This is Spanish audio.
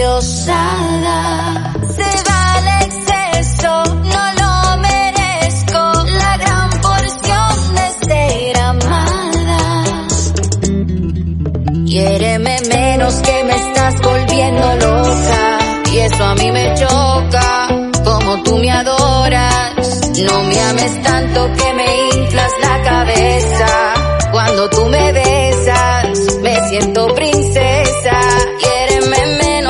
endiosada. Se va al exceso, no lo merezco, la gran porción de ser amada. Quiéreme menos que me estás volviendo loca, y eso a mí me choca, como tú me adoras. No me ames tanto que me inflas la cabeza, cuando tú me besas me siento